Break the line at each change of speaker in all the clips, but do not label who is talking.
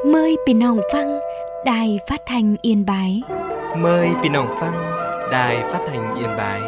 Mờiพี่น้องฟังđài phát thanh Yên Bái.
Mời พี่น้องฟัง Đài Phát thanh Yên Bái.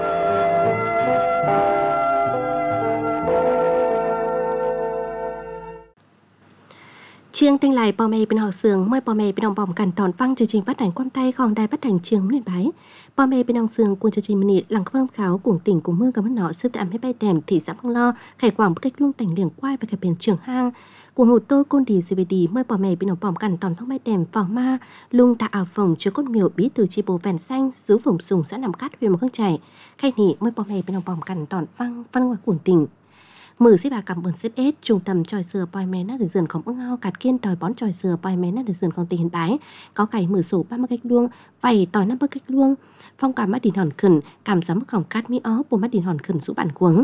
Chương tinh lại bò mẹ bên họ sường mời bò mẹ bên đồng bòm cảnh tòn phăng chương trình phát hành quan tay còn đài phát hành trường Yên Bái. Bò mẹ bên đồng sường cùng chương trình mini lặng không kháo cùng tỉnh cùng mưa cầm nọ sư tạm hết bay đèn thị xã Măng Lo khải quảng bất cách luôn tỉnh liền quay và khải biển trường hang của hồ tô côn đi CVD mời bò mẹ bên đồng bòm cảnh tòn phăng bay đèn phòng ma lung tạ ảo phồng chứa cốt miểu bí từ chi bồ vẹn xanh rú phồng sùng xã nằm cát huyện một hương chảy khai nị mời bò mẹ bên đồng bòm cảnh tòn phăng văn ngoài cùng tỉnh. Mở xếp bà cầm bẩn xếp ết trung tâm tròi sừa bòi mé nát được dần không ưng ao cạt kiên đòi bón tròi sừa bòi mé nát được dần không tình Yên Bái có cày mở sổ 30 cách luông vầy tỏi 50 cách luông phong cảm mắt đìn hòn khẩn cảm giá mức hỏng cát mi ó bộ mắt đìn hòn khẩn rũ bản cuống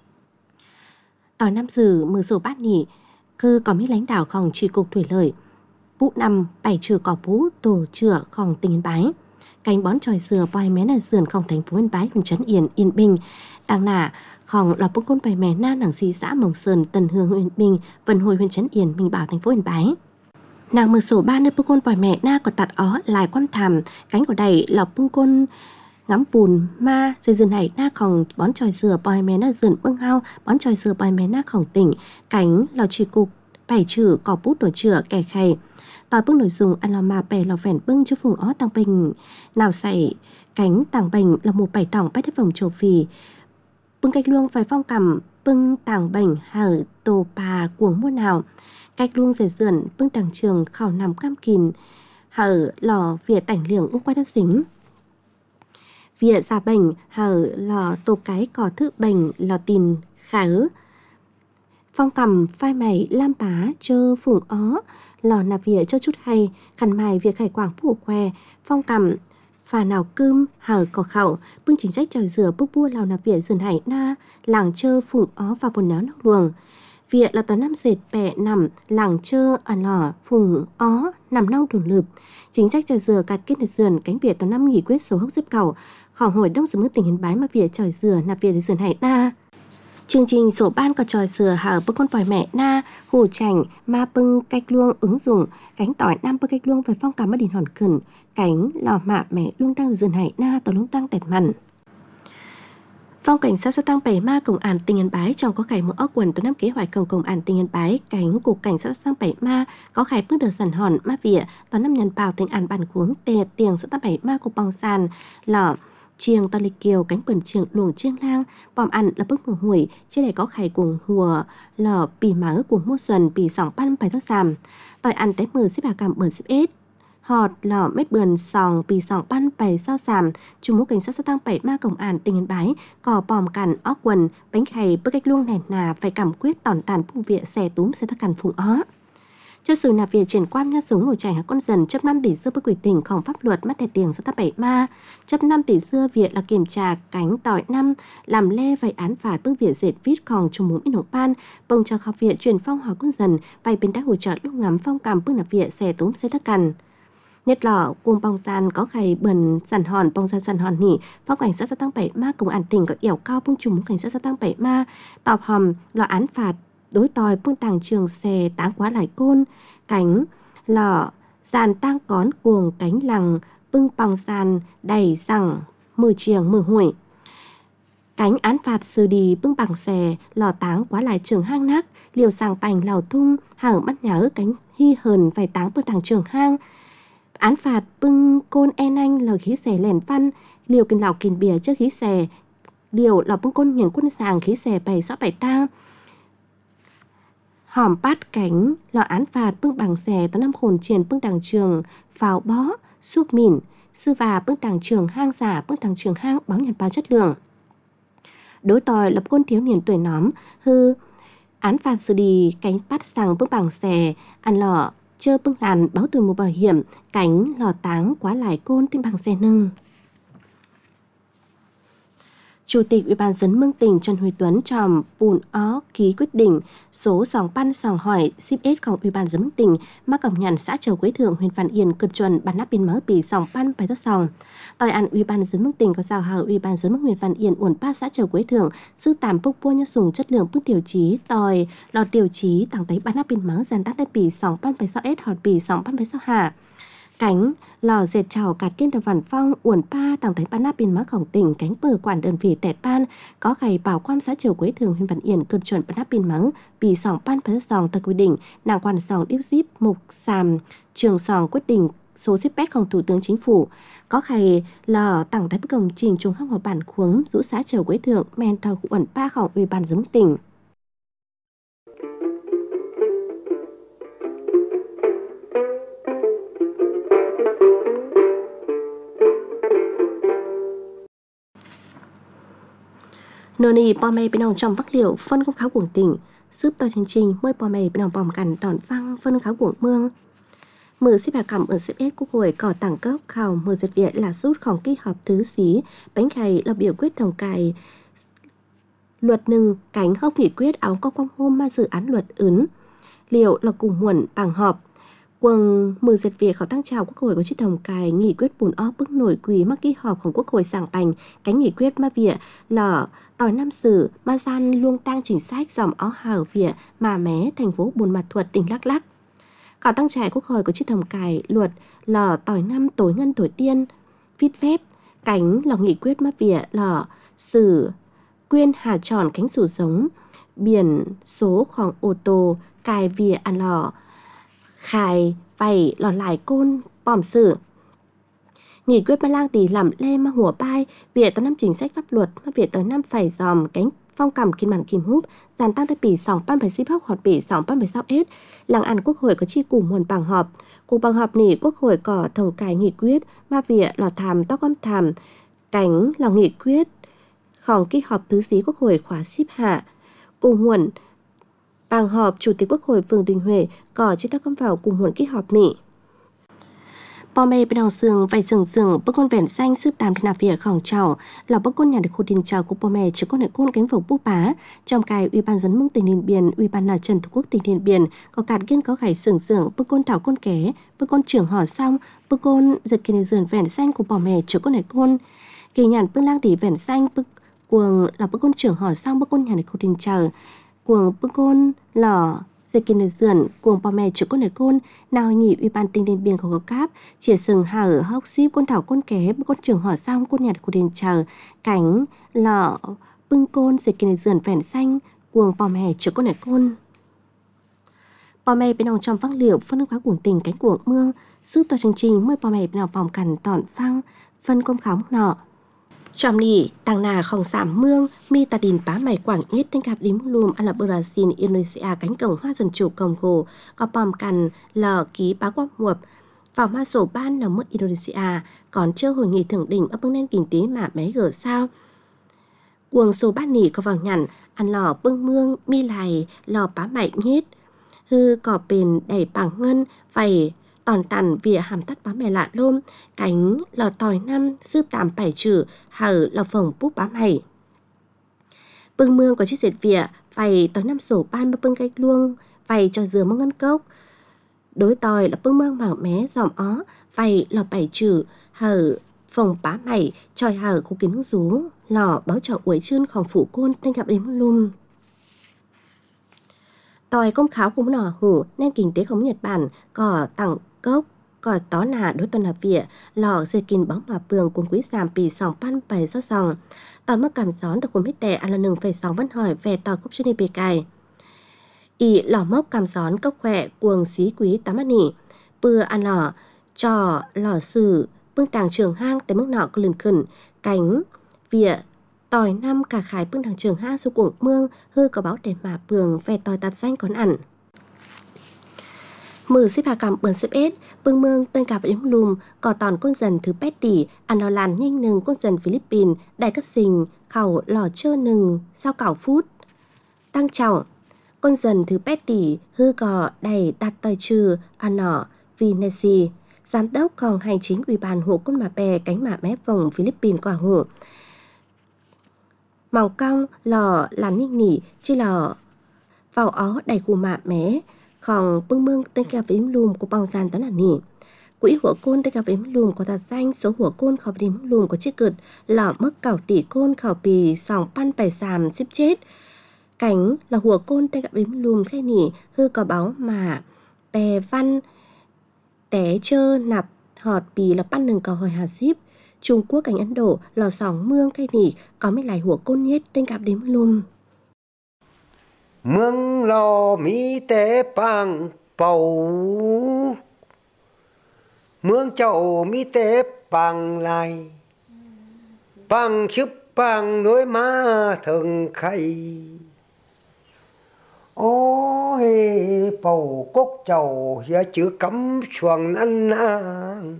tỏi năm dừ mở sổ bát nỉ cơ có mỹ lãnh đạo khòng chỉ cục thủy lợi vụ năm bảy trừ cỏ bú tổ chữa khòng tình Yên Bái cánh bón tròi sừa bòi mé nát dần không thành phố Yên Bái huyện trấn Yên Bình tăng nả khòng lò bông côn bài mè na nàng xí xã Mông Sơn Tân Hương huyện Bình Vân Hồi huyện trấn Yên Bình Bảo thành phố Yên Bái nàng mở sổ ba nơi bông côn bài mè na có tạt ó lại quan thảm cánh của đầy lò bông côn ngắm bùn ma dây dần này na khòng bón tròi sừa bòi mè na dần bưng hao bón tròi sừa bòi mè na khòng tỉnh cánh lò chỉ cục bảy chữ cỏ bút đổi chữa kẻ khay tỏi bưng nội dung ăn lò mà bè lò phèn bưng cho phùng ó tăng bình nào xảy cánh tàng bình là một bảy tỏng bách đất vòng châu Phi bưng cách luông phải phong cầm bưng tàng bệnh hở tổ bà cuồng mua nào cách luông rẻ dườn bưng tàng trường khảo nằm cam kìn hở lò việt tảnh liềng úc quay đất dính việt giả bệnh hở lò tổ cái cỏ thự bệnh lò tin khở phong cầm phai mày lam bá chơ phùng ó lò nạp việt cho chút hay khăn mài việc khải quảng phủ que phong cầm phà nào cơm hở cỏ khẩu bưng chính sách tròi rửa bốc bua lào nạp viện dần hải na làng chơ phụng ó và bồn náo nóc luồng viện là tòa năm dệt bẹ nằm làng chơ ở lò phùng ó nằm nong đồn lụp chính sách tròi rửa cạt kết được dườn cánh việt tòa năm nghỉ quyết số hốc xếp cầu khảo hồi đông sớm tỉnh Yên Bái mà viện tròi rửa nạp viện dần hải na chương trình sổ ban có tròi sửa hở bưng con bòi mẹ na hồ chảnh ma bưng cách luông ứng dụng cánh tỏi nam bưng cách luông phải phong cảm mắt đìn hòn khẩn cánh lò mạ mẹ luông đang dần hải na tổ luông tăng đẹp mặn phong cảnh sát tăng bảy ma công an tỉnh Yên Bái trong có khải một ốc quần tổ năm kế hoạch công an tỉnh Yên Bái cánh cục cảnh sát tăng bảy ma có khải bước đầu sản hòn ma vỉa tổ năm nhân bào tỉnh an bản cuống tè tiền sát tăng bảy ma cục bong sàn lò chiêng to lịch kiều cánh bẩn trường luồng chiêng lang bòm ăn là bức mùa hủi trên này có khải cùng hùa lò bì má của mua xuân bì sòng pan bài thoát giảm tỏi ăn té mờ xếp bà cảm bẩn xếp ết họt lò mết bườn sòng bì sòng pan bài sao giảm trung mũ cảnh sát tăng bảy ma công an tỉnh Yên Bái cò bòm cằn óc quần bánh khay bức cách luông nền nà phải cảm quyết tòn tàn phung viện xe túm xe thắc cằn phùng ó cho sự nạp việc triển quan nhát sống nổi chảy con dần chấp 5 tỷ xưa với quy định không pháp luật mắt đẹp tiền sẽ thắp bảy ma chấp 5 tỷ xưa việc là kiểm tra cánh tỏi năm làm lê vay án phạt bước việc dệt vít còn trùng mũi nổ pan bông cho học viện truyền phong hỏi con dần vay bên đã hỗ trợ lúc ngắm phong cảm bước nạp việc xe túm xe thắc cằn nhất lọ cuồng bong gian có khải bẩn sàn hòn bong gian sàn hòn nỉ phong cảnh sát tăng bảy ma công an tỉnh có yểu cao bung trùng cảnh sát tăng bảy ma tọp hòm lọ án phạt đối tòi bưng tàng trường xe táng quá lại côn cánh lọ sàn tang cón cuồng cánh lằng bưng bong sàn đầy rằng mười chiềng mười hủi cánh án phạt xử đi bưng bằng xe lò táng quá lại trường hang nát liều sàng bành lào thung hở mắt nhà ước cánh hy hờn phải táng bưng tàng trường hang án phạt bưng côn en anh lò khí xẻ lèn văn liều kinh lào kìn bìa trước khí xẻ liều lò bưng côn miền quân sàng khí xẻ bày rõ bày tang hòm bát cánh lò án phạt bưng bằng xẻ tao năm khổn triển bưng đằng trường pháo bó suốt mìn sư và bưng đằng trường hang giả bưng đằng trường hang báo nhật báo chất lượng đối tòi lập côn thiếu niên tuổi nóm hư án phạt xử đi cánh bắt rằng bưng bằng xẻ ăn lọ chơ bưng làn báo từ một bảo hiểm cánh lò táng quá lại côn tim bằng xe nâng Chủ tịch Ủy ban dân Mương Tỉnh Trần Huy Tuấn tròm Bùn Ó ký quyết định số sòng pan sòng hỏi ship Sของ Ủy ban dân Mương Tỉnh mà công nhận xã Châu Quế Thượng huyện Văn Yên cực chuẩn bản nắp biên mới bị sòng pan bài rất sòng. Tỏi ăn Ủy ban dân Mương Tỉnh có giao hảo Ủy ban dân Mương huyện Văn Yên uẩn ba xã Châu Quế Thượng sư tạm bốc bua nhớ dùng chất lượng bước tiêu chí tỏi lọt tiêu chí tăng tới bản nắp biên mới dàn tác đã bị sòng pan bài sao S hoặc bị sòng pan bài sao hạ. Cánh lò dệt trào cạt kiên đầm vằn phong uẩn pa tặng thấy ban nắp biên mắc khổng tỉnh cánh bờ quản đơn vị tẹt pan có gầy bảo quan xã Triều Quế Thường huyện Văn Yên cơn chuẩn ban nắp biên mắng bị sòng pan phải sòng theo quy định nàng quan sòng điếp díp mục sàm trường sòng quyết định số ship petของThủ tướng Chính phủ có gầy lò tặng thấy công trình trung học bản khuống rũ xã Triều Quế Thường men tàu uẩn paของỦy ban dân tỉnh. Nô nì bò mê bên ông trong vắc liệu phân công kháo của tỉnh giúp tàu chương trình mới bò mê bên ông bòm cằn đòn văng phân kháo của mương mở xếp bà cầm ở xếp S quốc hội cỏ tảng cấp khảo mở giật Việt là rútของkỳ họp thứ xí bánh gầy là biểu quyết tổng cài luật nừng cánh hốc nghị quyết áo có quang hôm mà dự án luật ứng liệu là cùng muộn bằng họp quần mừng dệt việc họ tăng trào quốc hội có chiếc tổng cài nghị quyết bùn ó bức nổi quỳ mắc kỳ họpของquốc hội sảng bành cánh nghị quyết mà việc là tỏi năm sử ma gian luôn tăng chính sách dòng ó hào việc mà mé thành phố Buôn Ma Thuột tỉnh Đắk Lắk. Họ tăng trải quốc hội có chiếc tổng cài luật là tỏi năm tối ngân tối tiên viết phép cánh là nghị quyết mà việc là sử quyên hà tròn cánh sủ giống biển sốของô tô cài việc ăn lò khai vầy lọt lại côn bòm sử nghị quyết mà lang tỷ làm lê mà hùa bai việc tới năm chính sách pháp luật mà việc tới năm phải dòm cánh phong cầm kim màn kim húp dàn tăng tới bỉ sòng pan phải ship hóc hoặc bỉ sòng pan phải sao S làng ăn quốc hội có chi cùng nguồn bằng họp cùng bằng họp nỉ quốc hội có thông cài nghị quyết mà việc lọt thàm tóc âm thàm cánh là nghị quyếtของkỳ họp thứ xí quốc hội khóa ship hạ cùng nguồn bằng họp chủ tịch quốc hội Vương Đình Huệ có chi tác công vào cùng nguồn kỳ họp nỉ bò mê bên đầu sườn vài sườn bức con vẹn xanh sư tàm làm việcของchảo là bức con nhà được khu đình chảo của bò mê chứ con này con cánh vùng búp bá trong cài Ủy ban dân Mương tỉnh Điện Biên Ủy ban nào Trần Thủ Quốc tỉnh Điện Biên có cạt kiên có gảy sườn bức con thảo con ké bức con trưởng hỏi xong bức con giật kỳ dườn vẹn xanh của bò mê chứ con này con kỳ nhàn bức lang đỉ vẹn xanh bức cuồng là bức con trưởng hỏi xong bức con nhà được khu đình chảo cuồng bức con lò dây kinh dườn cuồng bò mè chữ con này côn nào nghỉ Ủy ban tỉnh Điện Biên có cáp chỉ sừng hà ở hốc ship con thảo con ké con trưởng hỏi xong con nhặt của đền chờ cánh lọ bưng côn dây kinh dườn vẹn xanh cuồng bò mè chữ con này côn bò mè bên ông trong văng liệu phân hóa cuồng tình cánh cuồng mương giúp tàu chương trình mới bò mè bên ông bòm cằn tọn phăng phân công khóng nọ trong nỉ tàng nà không giảm mương mi tà đình bá mày quảng ít đến gặp đím lùm là Brazil Indonesia cánh cổng hoa dân chủ Congo có bòm cằn lờ ký bá quang huộp vào ma sổ ban nằm mất Indonesia còn chưa hội nghị thượng đỉnh ở bưng nên kinh tế mà bé gở sao cuồng sổ ban nỉ có vào nhằn ăn lò bưng mương mi lài lò bá mày nhít hư cỏ bền đẩy bằng ngân vầy tòn tàn vỉa hàm tắt bá mày lạ lôm cánh lò tỏi năm sư tạm bảy chữ hở lò phồng búp bá mày bưng mương có chiếc dệt vỉa vầy tỏi năm sổ ban bưng gạch luông vầy cho dừa mông ngân cốc đối tỏi là bưng mương mảng mé dòm ó vầy lò bảy chữ hở phồng bá mày tròi hở khu kiến rú lò báo trọ uế chânของphủ côn nên gặp đến lùm tỏi công kháo cũng nỏ hủ nên kinh tế không Nhật Bản có tặng cốc có tó nà đối tuần hợp vỉa lò dây kinh bóng mà phường cùng quý giảm bì sòng pan bày do sòng tỏi mất cảm gión được cuốn mít đẻ là nừng phải sòng vẫn hỏi về tỏi cốc trên bề cài ỉ lò mốc cảm gión cốc khỏe cuồng xí quý tám mắt nỉ bừa ăn lò trò lò sử bưng tàng trường hang tới mức nọ có lừng khẩn cánh vỉa tỏi năm cả khái bưng tàng trường hang số cuồng mương hư có báo để mà phường về tỏi tạt xanh còn ẩn mử xếp hà cầm bươn xếp S bưng mương tên cả với lùm có tòn con dần thứ pét tỷ ăn lò làn nhanh nừng con dần Philippines đại cấp sình khẩu lò chơ nừng sao cảo phút tăng trọng con dần thứ pét tỷ hư cò đầy đặt tời trừ ăn nọ Vinesi giám đốc còn hành chính ủy ban hộ quân mà bè cánh mạ mép vòng Philippines quả hộ mỏng cong lò làn nhanh nỉ chỉ lò vào ó đầy khu mạ mé còn bưng bưng tên kèo với lùm của bao gian đó là nỉ quỹ của côn tên kèo với lùm của thật danh số của côn khó với lùm của chiếc cực lò mất cảo tỷ côn khảo bì sòng pan bài sàm xếp chết cánh là hùa côn tên kèo với lùm khay nỉ hư có báo mà bè văn té chơ nạp họt bì là pan nừng cầu hỏi hà ship Trung Quốc cảnh Ấn Độ lò sòng mương khay nỉ có mấy lại hùa côn nhét tên kèo đếm lùm
mương lò mi tế bằng bầu mương chậu mi tế bằng lại bằng chụp bằng đôi má thường khay ôi bầu cốc chậu ya chữ cắm xuồng năn nang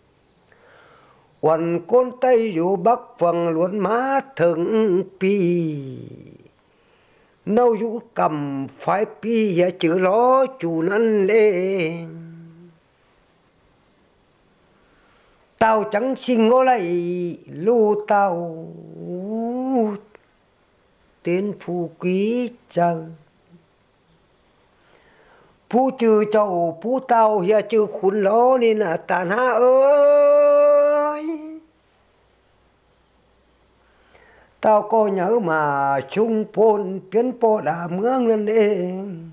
quần côn tây dù bắc vầng luôn má thường pi nâu dũ cầm phải pi ya chữ ló chủ năn lên tao chẳng xin ngó lại lưu tao tên phù quý chờ phú trừ chậu phú tao ya chữ khốn ló nên là tàn ha ơi tao có nhớ mà chung phôn biến po đã mương lên đêm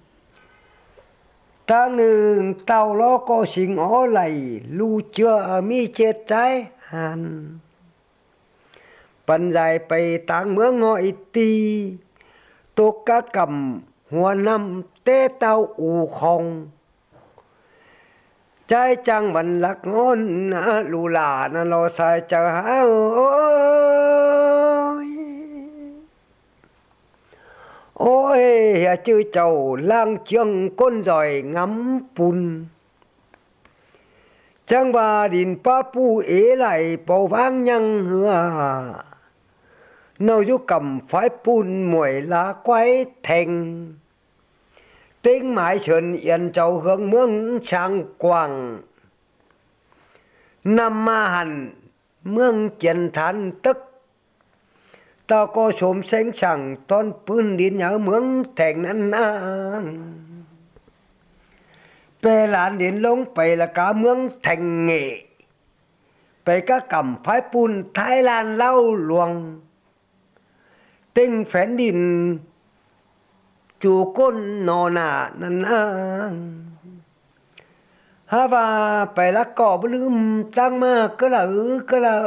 ta nương tao lo có xin ngó lại lưu chưa mi chết trái hàn bần dài bày tang mương ngọi ti tô cá cầm hoa năm tê tao u không trái chăng bần lạc ngon lù là nó lo sai chờ há ôi chư chầu lang chương con giỏi ngắm bùn chẳng bà đình pa pu ế lại bầu vang nhăng hừa nâu du cầm phái bùn muội lá quái thành tiếng mãi sơn yên châu hướng mương sang quảng năm ma hành mương chiến thán tức tao có xóm xanh chẳng ton pươn đến nhớ mướn thành ăn ăn bè làn đến lông bè là cá mướn thành nghệ bè cá cầm phái pun Thái Lan lâu luồng tinh phén đình chủ côn nò nà năn ăn ha và bè là cỏ bơ lưm tăng mà cơ là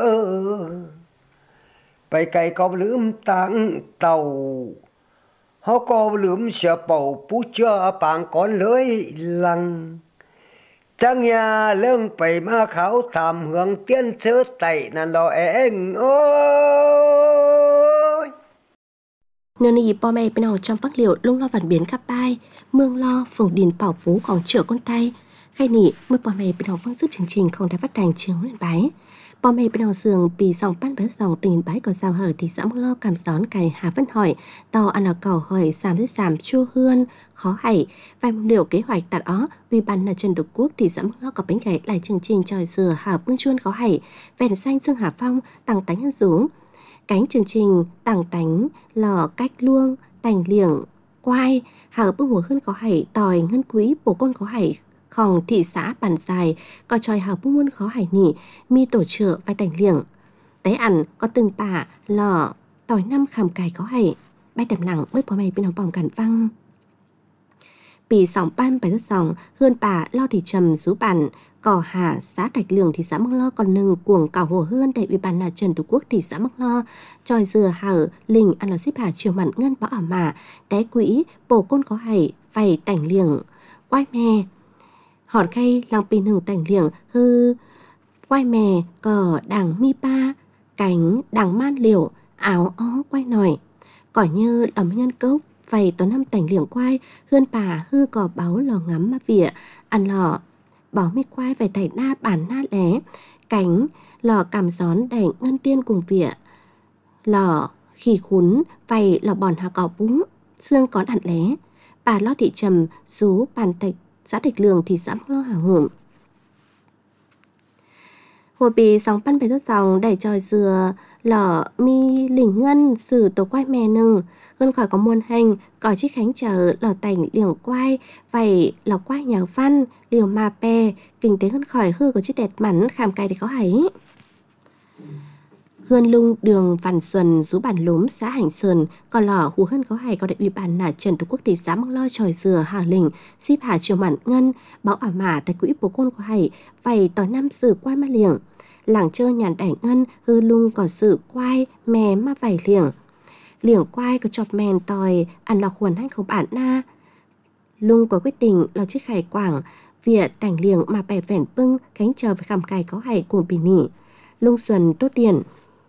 bày cây có lưỡm tăng tàu họ có lưỡm sợ bầu bú chưa bằng con lưới lăng chẳng nhà lưng bày ma khảo thảm hưởng tiên sơ tẩy nàn lo em ôi
nơi này bò mẹ bên nào trong bắc liệu lung lo vằn biến khắp bay mương lo phồng điền bảo phú còn chữa con tay khay nị mới bò mẹ bên nào vâng giúp chương trình không đã phát đành chiếu lên bái bò mẹ bên nào giường bị dòng pan bớt dòng tình bái có giao hở thì xã mương lo cảm gión cày hà vẫn hỏi tàu ăn ở cầu hỏi giảm chua hươn khó hảy vài mong điều kế hoạch tạt ó uy ban là Trần Tổ Quốc thì xã mương lo có bánh gãy lại chương trình tròi dừa hà bưng chuôn khó hảy vẹn xanh dương hà phong tăng tánh hơn rú cánh chương trình tàng tánh lò cách luông tành liệng quai hà bưng mùa hơn có hảy tòi ngân quý bổ côn có hảy khòng thị xã bản dài có tròi hào bưng muôn khó hài nỉ mi tổ trợ vai tành liệng té ăn có từng bả lò tòi năm khảm cài có hài bay đầm lặng mới bỏ mày bên lòng bỏng cản văng bị sòng ban bài rất sòng hơn bà lo thì trầm rú bản cỏ hà xã Thạch Lường thị xã Măng Lo còn nừng cuồng cào hồ hơn đại ủy ban là Trần Tổ Quốc thị xã Măng Lo tròi dừa hở lình ăn lò xếp hà chiều mặn ngân bỏ ở mà đáy quỹ bổ côn có hài vầy tành liệng quai me hòn khay lòng pin hừng tành liệng hư quai mè cỏ đằng mi pa cánh đằng man liều áo ó quay nòi cỏ như ấm nhân cốc vầy tốn năm tành liệng quai hươn bà hư cỏ báo lò ngắm mà vỉa ăn lò bỏ mi quai về tẩy na bản na lé cánh lò cảm gión đẩy ngân tiên cùng vỉa lò khỉ khún vầy lò bòn hà cỏ búng xương có đạn lé bà lo thị trầm rú bàn tạch xã Thạch Lường thì xã lo hả hủm hồ bì sóng pan bề rất dòng đẩy tròi dừa lọ mi lỉnh ngân sử tổ quay mè nừng hơn khỏi có muôn hành có chiếc khánh chờ lọ tảnh liềng quay vậy lọ quay nhào văn liều mà pè kinh tế hơn khỏi hư có chiếc đẹp mắn khám cay để có hãy Hươn lung đường Văn Xuân rú bản lúm xã Hành Sơn còn lỏ hú hơn có hay có đại ủy ban là Trần Tổ Quốc tỷ xã Măng Lo tròi dừa Hà Lình ship Hà Triều Mạn Ngân báo ả mã tại quỹ bố côn có hay vầy tỏi năm sử quay ma liềng làng chơi nhàn đảnh ngân hư lung còn sử quay mè ma vầy liềng quay có chọp mèn tỏi ăn lọc khuẩn hay không bản na lung có quyết định là chiếc khải quảng việc tảnh liềng mà bè vẻn bưng cánh chờ với khảm cài có hay cuồng bì nỉ lung xuân tốt tiền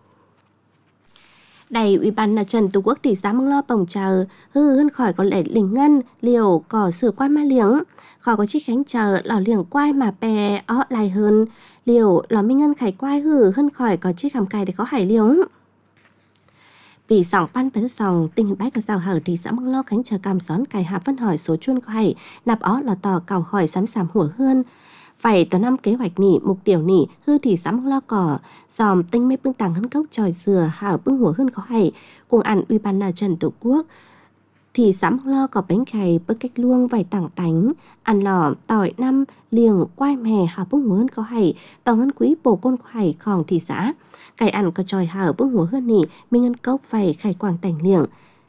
Đại ủy ban là Trần Tổ Quốc tỷ xã Măng Lo bồng chờ hư hơn khỏi có lệ lình ngân liều cỏ sửa quay ma liếng khỏi có chiếc khánh chờ lò liềng quay mà bè ó lại hơn liều lò minh ngân khải quay hư hơn khỏi có chiếc khảm cài để có hải liếng vì sòng pan phải sòng tình hình bái có rào hở tỷ xã Măng Lo khánh chờ cầm xón cài hạ phân hỏi số chuôn có hải nạp ó lò tò cào hỏi sắm sàm hủa hơn phải tờ năm kế hoạch nỉ mục tiêu nỉ hư thì sắm lo cỏ dòm tinh mê bưng tàng hân cốc tròi dừa hảo bưng hủa hơn có hay cùng ăn ủy ban là Trần Tổ Quốc thì sắm lo có bánh cày bưng cách luông vài tảng tánh ăn lò tỏi năm liềng quai mè hảo bưng hủa hơn có hay tòng hân quý bổ côn có hay còn thị xã cày ăn có tròi hảo bưng hủa hơn nỉ minh ngân cốc phải khai quang tành liềng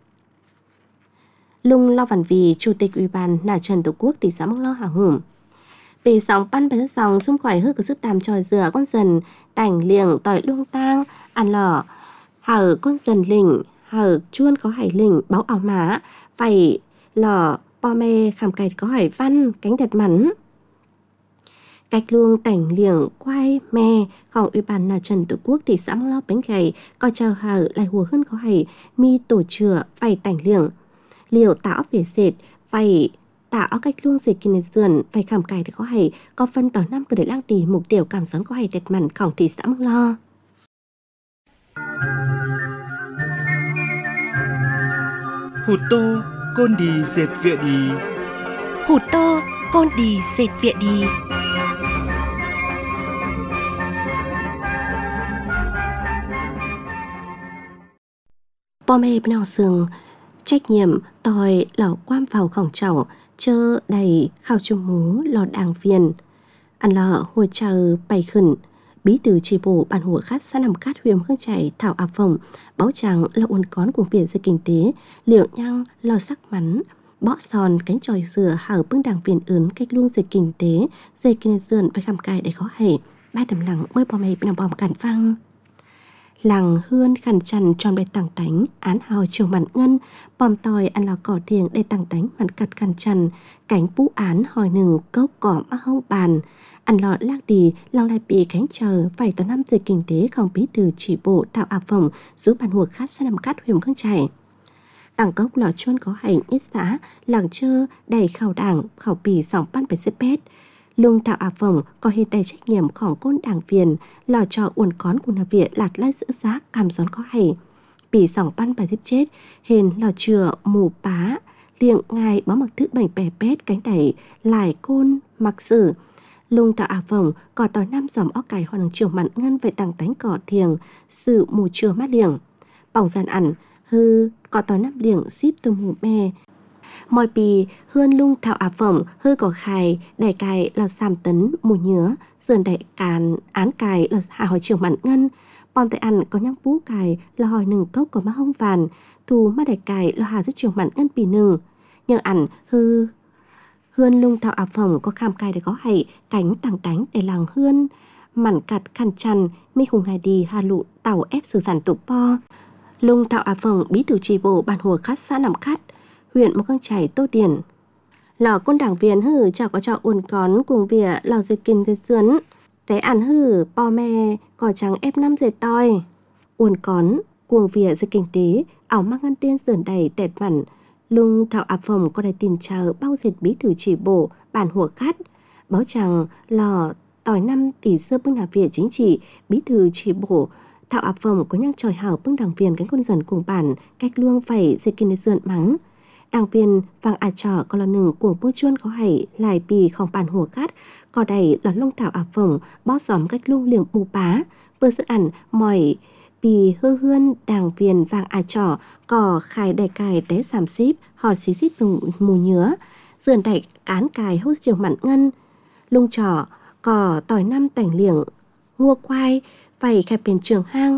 lung lo văn vì chủ tịch ủy ban là Trần Tổ Quốc thị xã Măng Lo hảo hùng vì sòng pan phải sòng xung khỏi hư có sức tàm tròi dừa con dần tảnh liềng tỏi luông tang ăn lỏ hở con dần lỉnh hở chuôn có hải lỉnh báo ảo má phải lỏ po mê khảm cạch có hải văn cánh thật mắn cách luông tảnh liềng quay mèของủy ban là Trần Tổ Quốc thị xã Măng Lo bánh gầy coi chờ hở lại hùa hơn có hải mi tổ chừa phải tảnh liềng liều tảo về dệt phải tạo cách luông dịch kinh dườn phải khảm cài để có hay có phân tỏ năm cơ để lang tì mục tiêu cảm xón có hay đẹp mặnของthị xã Măng Lo
Hụt tô côn đi dệt vịa đi
Hụt tô côn đi dệt vịa đi
po mê bên nào sườn trách nhiệm tòi lò quam vào khổng chảo chơ đầy khao chung mú lò đàng viên ăn lò hồi chờ bày khẩn bí thư chi bộ ban hùa khát xã nằm cát huyền hương chảy thảo áp phòng báo chàng là uốn cón của biển dây kinh tế liệu nhang lò sắc mắn bõ sòn cánh tròi dừa hở bưng đàng viên ướn cách luôn dây kinh tế dây kinh dườn với khăm cài để khó hề ba tầm lặng mới bò mày nằm bòm cản phăng làng hươn khăn chằn tròn bề tảng tánh án hào chiều mặn ngân bòm tòi ăn lò cỏ thiềng để tảng tánh mặn cặt khăn chằn cánh bú án hỏi nừng cốc cỏ mắc hông bàn ăn lọ lác đi lòng lại bị cánh chờ phải tỏ năm dịch kinh tế không bí thư chỉ bộ tạo áp phòng giữ bàn hùa khát sẽ nằm cát huyền khương chảy đảng cốc lò chuôn có hành ít xã làng chơ đầy khảo đảng khảo bì sòng pan phải xếp bét lung tạo áp phòng có hiện đầy trách nhiệmของcôn đảng viên lò trò uốn cón của nhà viện lạt lai giữ giá cam gión có hay bì sòng pan phải tiếp chết hên lò chừa mù pá liệng ngài bó mặc thứ bảnh bè bét cánh đẩy lại côn mặc sử lung tạo áp phòng có tỏi năm dòm óc cải họ đường chiều mặn ngân về tàng tánh cỏ thiềng sự mù chừa mát liềng bỏng gian ẩn hư có tỏi năm liềng ship từ mù me mọi bì hươn lung thảo áp phỏng hư có khai đại cài lò xàm tấn mù nhứa sườn đại càn án cài lò hạ hỏi chiều mặn ngân bom tại ăn có nhang bú cài lò hỏi nừng cốc có má hông vàn thù má đại cài lò hạ rất chiều mặn ngân bì nừng nhờ ẩn hươn lung thảo áp phỏng có kham cài để có hay cánh tàng tánh để làng hươn mặn cặt khăn chăn mi khùng ngày đi hà lụ tàu ép sử sản tụ po lung thảo áp phỏng bí thư chi bộ ban hùa khát xã nằm cát huyện Mộc Cang Chải Tô Điển lò côn đảng viên hử chào có trò uốn cón cùng vỉa lò dệt kinh dệt sườn té ăn hử po me cỏ trắng ép năm dệt toi uốn cón cuồng vỉa dệt kinh tế ảo mang ngân tiên sườn đầy tẹt mặn lung thảo áp phòng có đầy tìm chờ bao dệt bí thư chỉ bộ bản hùa khát báo chàng lò tỏi năm tỷ sơ bưng nhà viện chính trị bí thư chỉ bộ thảo áp phòng có nhang tròi hảo bưng đảng viên cánh con dần cùng bản cách luông phải dệt kinh dệt sườn mắng đảng viên vàng trò có là nừng của bố chuôn có hay lại bì không bàn hùa cát có đầy là lông thảo áp phồng bó xóm cách lung liềng bù bá vừa sự ẩn mỏi vì hư hươn đảng viên vàng trỏ cỏ khai đại cài đế giảm xíp họ xí xít mù nhứa dườn đại cán cài hốt chiều mặn ngân lung trỏ cỏ tỏi năm tảnh liệng ngua quai vầy khẹp biển trường hang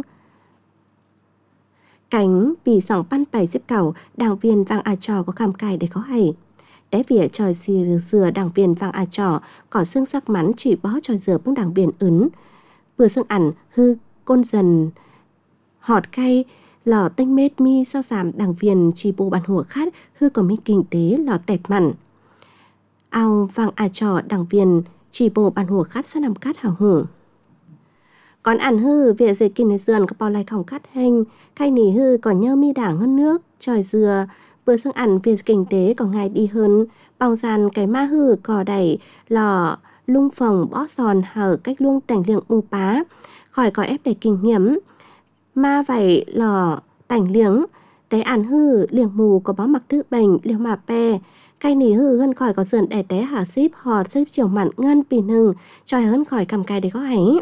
cánh vì sòng pan bảy xếp cẩu đảng viên vàng trò có khảm cài để có hay đế vỉa tròi dừa đảng viên vàng trò có xương sắc mắn chỉ bó tròi dừa bước đảng viên ấn vừa xương ẩn hư côn dần họt cay lò tênh mết mi sao giảm đảng viên chỉ bộ bàn hùa khát hư có mi kinh tế lò tẹt mặn ao vàng trò đảng viên chỉ bộ bàn hùa khát sao nằm cát hào hủ còn ăn hư việc dệt kinh dườn có bao lại không cắt hình khay nỉ hư còn nhơ mi đảng hơn nước tròi dừa vừa sang ăn việc kinh tế còn ngày đi hơn bao dàn cái ma hư cò đẩy lò lung phòng bó giòn hở cách luông tành liệng u pá khỏi có ép để kinh nghiệm ma vậy lò tành liếng đấy ăn hư liệng mù có bó mặc thứ bệnh liều mà pe cây nỉ hư hơn khỏi có dườn đẻ té hả xíp họt xếp chiều mặn ngân pì hừng tròi hơn khỏi cầm cây để có ấy.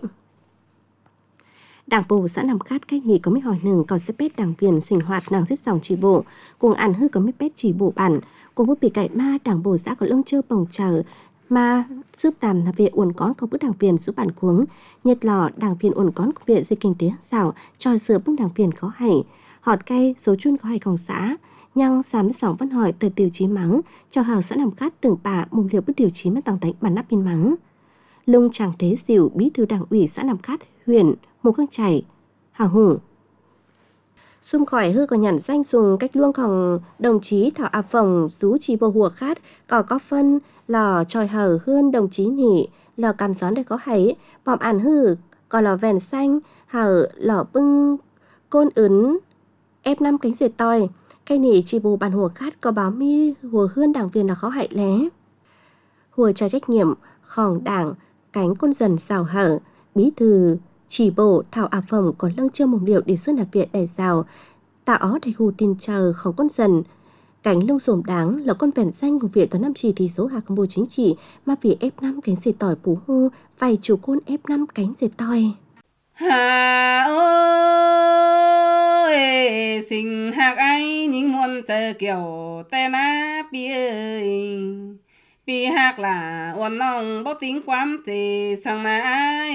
Đảng bộ xã Nằm Cát cách nghỉ có mấy hỏi nừng còn xếp bết đảng viên sinh hoạt nàng xếp dòng chỉ bộ cùng ăn hư có mấy bết chỉ bộ bản cùng với bị cậy ma đảng bộ xã có lương chơ bồng chờ ma giúp tàm là về uốn con có bức đảng viên giúp bản cuống nhiệt lò đảng viên uốn con của viện dây kinh tế xảo cho sửa bức đảng viên có hay họt cây số chuyên có hayของxã nhăng xám sòng văn hỏi từ tiêu chí mắng cho hào xã Nằm Cát tưởng bà mùng liều bức tiêu chí mà tăng đánh bản nắp pin mắng lung chàng tế xỉu bí thư đảng ủy xã Nằm Cát huyện Mù Căng Chảy hào hùng xung khỏi hư có nhận danh dùng cách luôngของđồng chí thảo phòng rú chỉ bồ hùa khát có phân lò tròi hở hơn đồng chí nhỉ lò cam gión để có hay bòm ăn hư có lò vèn xanh hở lò bưng côn ấn ép 5 cánh dệt tòi cây nỉ chỉ bồ bàn hùa khát có báo mi hùa hơn đảng viên là khó hại lé hùa cho trách nhiệmของđảng cánh côn dần xào hở bí thư chỉ bộ thảo phòng có lăng chưa mồng điệu để sơn đặc biệt đại rào tạo ó đầy hù tin chờของcon dần cánh lông xồm đáng là con vẹn danh của viện toán năm chỉ thì số hạ công bố chính trị mà vì F5 cánh dệt tỏi bú hô vài chủ côn F5 cánh dệt tỏi
hà ơi sinh hạc ai những muôn chờ kiểu tên á bia vì hạc là uốn nong bó tính quám gì sang mà ai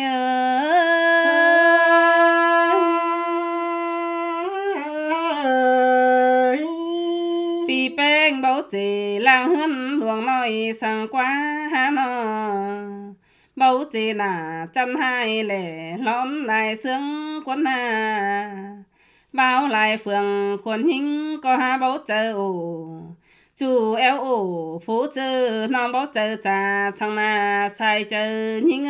ơi vì bèn bó gì lang hơn luồng nói sang quá hà nó bó gì là chân hai lẻ lón lại sướng quân hà bao lại phường khuôn hình có hà bó chờ ổ chú eo ổ phố chơ non bó chơ trà sang mà sai chơ nhinh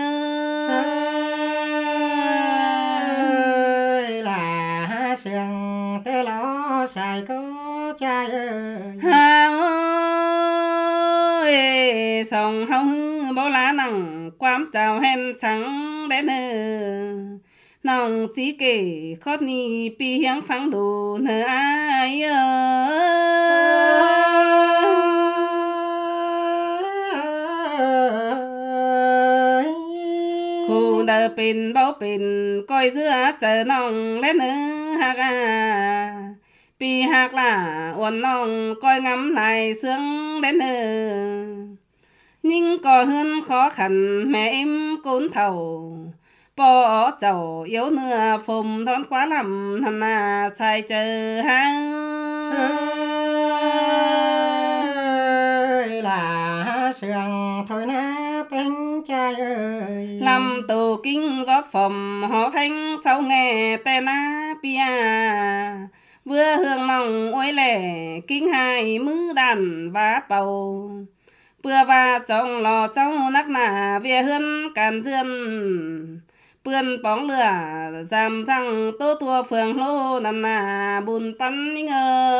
ơi
là sương tê lo sai có trai ơi
hà ơi sòng hao hư bó lá nặng quám chào hen sáng đến nòng chỉ kể khót ni pi hiang phang đồ nơ ai khu đờ pin bao pin coi giữa chờ nòng lên nơ hạc pi hạc là uốn nòng coi ngắm lại sướng đến nhưng có hơn khó khăn mẹ em cốn thầu bỏ chầu yếu nửa phùng đón quá lắm thằng à sai chờ ha
ơi là sương thôi na bánh trai ơi
làm tù kinh rót phẩm họ thanh sau nghe tên á pia vừa hương lòng ôi lẻ kinh hai mứ đàn và bầu bữa và trong lò trong nắc nà về hơn càn dương bươn bóng lửa giảm răng tô tua phường lô nằm nà bùn bắn ngờ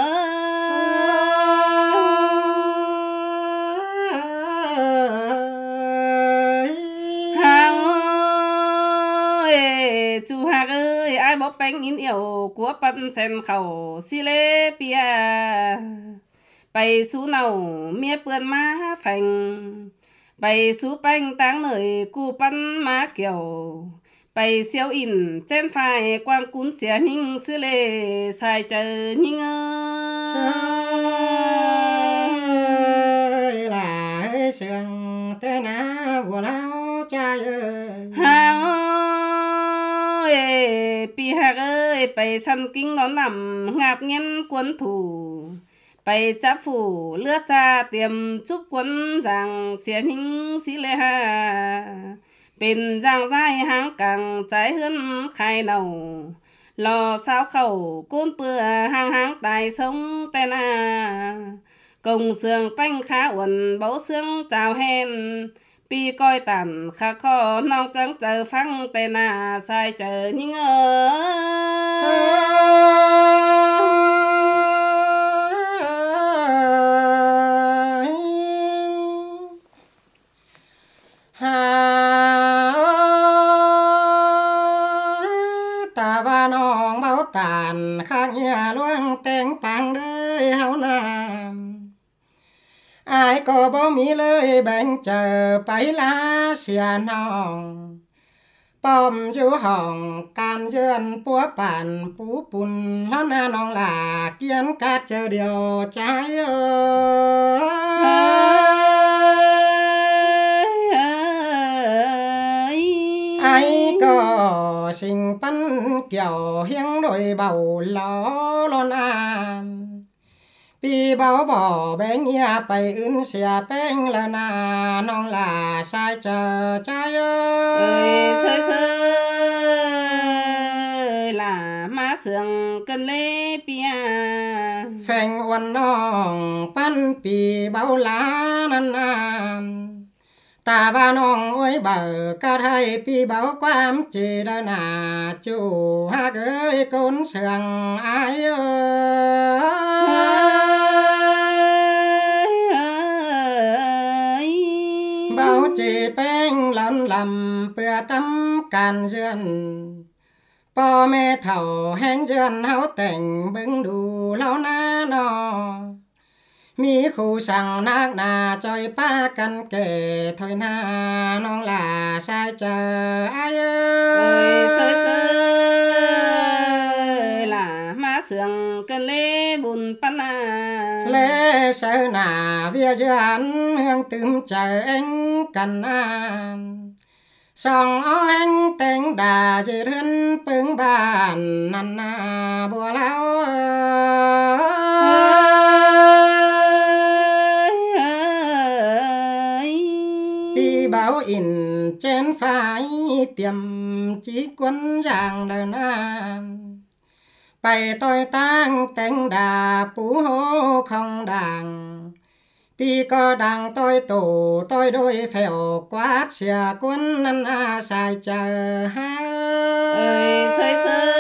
hang ơi chú hạc ơi ai bóp bánh in yêu của bắn sen khẩu xì lê pia bày sú nào mía bươn má phành bày sú bánh táng lời cu bắn má kiểu bày siêu in trên phải quan cún xẻ nhưng xưa lệ xài chờ nhưng
ơi là sương tên á bùa lão trai ơi
hao ơi pi hạc ơi bày săn kinh nó nằm ngạp nghiên quân thủ bày chắp phủ lướt ra tiềm chúc quân rằng xẻ nhưng xí lệ ha bên giang dài hàng càng trái hơn khai nầu lò sao khẩu côn bừa hàng hàng tài sông tên à công sương bánh khá uẩn bấu xương chào hèn pi coi tàn khá khó nong trắng chờ phăng tên à sai chờ nhưng
ta và nong báo tàn khác nhà luang tên bằng đời hao nam ai có bao mi lời bên chờ bấy lá xìa nòng bom chú hồng can duyên búa bản bú bùn nó na nong là kiến cát chờ điều trái ai có sinh bắn kiểu hiếng đôi bầu ló lon am pi bao bỏ bé nhà bày ưn xìa beng là na nong là sai chờ trái
ơi sơi sơi là má sương cần lê pia
phèn uốn nong pan pi bao lá nan an ta ba nong ôi bờ ca thay pi bao quam chỉ đó na chú ha ơi côn sương ai bao chỉ beng lăn lầm bừa tắm càn duyên po mẹ thầu hẹn duyên háo tình bưng đủ lâu na nọ mi khu sang nát na chơi ba căn kề thôi na non là sai chờ ai
ơi sơi sơi là má sương cần lê bùn pan à
lê sợ nà vía duyên hương tươm chờ anh cần an song anh tên đà dễ thân bưng bàn năn na bùa lão pi báo in trên phải tiềm chỉ quân giang đơn an bày tôi tăng tên đà phú hô không đàng pi có đàng tôi tổ tôi đôi phèo quát xìa quân năn a sai chờ ha
ơi sơi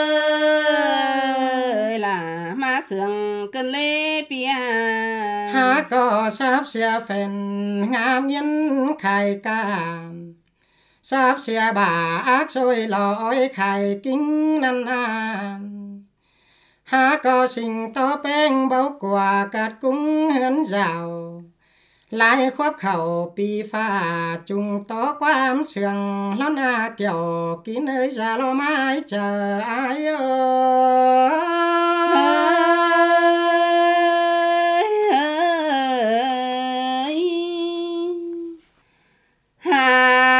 sơi là má sương cần lê pia
ha có sắp xìa phèn ngam nhân khai ca sắp xìa bà ác xôi lỗi khai kính năn a ha có sinh to beng bao quả cát cúng hến rào lại khoáp khẩu pi pha chung to quam sương lón na kiểu kín nơi ra lo mãi chờ ai
hà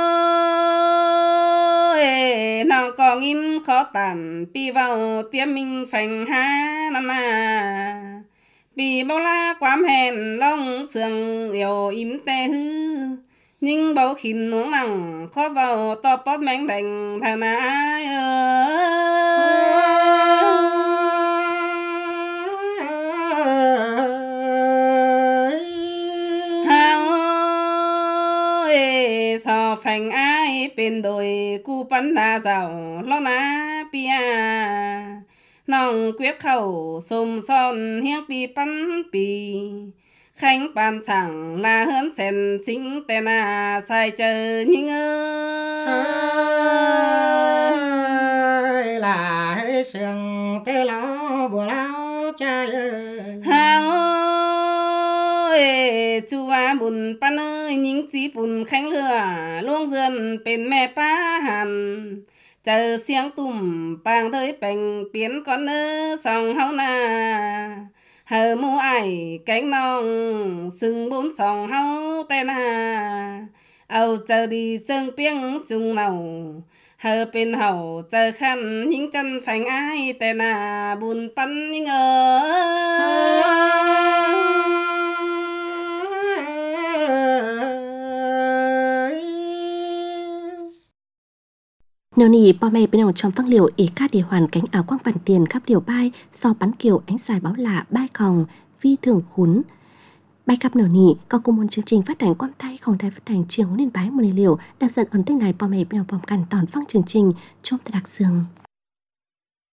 ơi nào có nghìn khó tàn pi vào tiêm mình phành ha năn à vì bao la quám hèn long sương yêu im tê hư nhưng bao khinh nuống nặng khó vào to bót mánh đành thà na sao phành ai bên đồi cu bắn đa giàu lo na pia nòng quyết khẩu xùm son hiếc pi bắn pi khánh bàn chẳng là hơn sen chính tên à sai chờ nhưng
ơi là hơi sương tê lo bùa lão trai ơi
hao ơi để chú buồn pan ơi những chí buồn khánh lửa luông dườn bên mẹ pa hàn chờ xiang tùm bang tới bèn biến con ơ sòng hao na hờ mu ai cánh nong sừng bốn sòng hao tên na âu chờ đi chân piếng chung nào hờ bên hậu chờ khăn những chân phanh ai tên na buồn pan những
Nếu nỉ bò mẹ bên ông trong phăng liều ý ca để hoàn cánh áo quang vằn tiền khắp liều bay so bắn kiều ánh xài báo lạ bai khòng vi thường khún bài cặp nở nỉ có cùng một chương trình phát hành quan tayของđài phát hành chiều nên bái một liều đạp dần ấn tên này bò mẹ bên ông bòm cằn tòn phăng chương trình trong đặc dương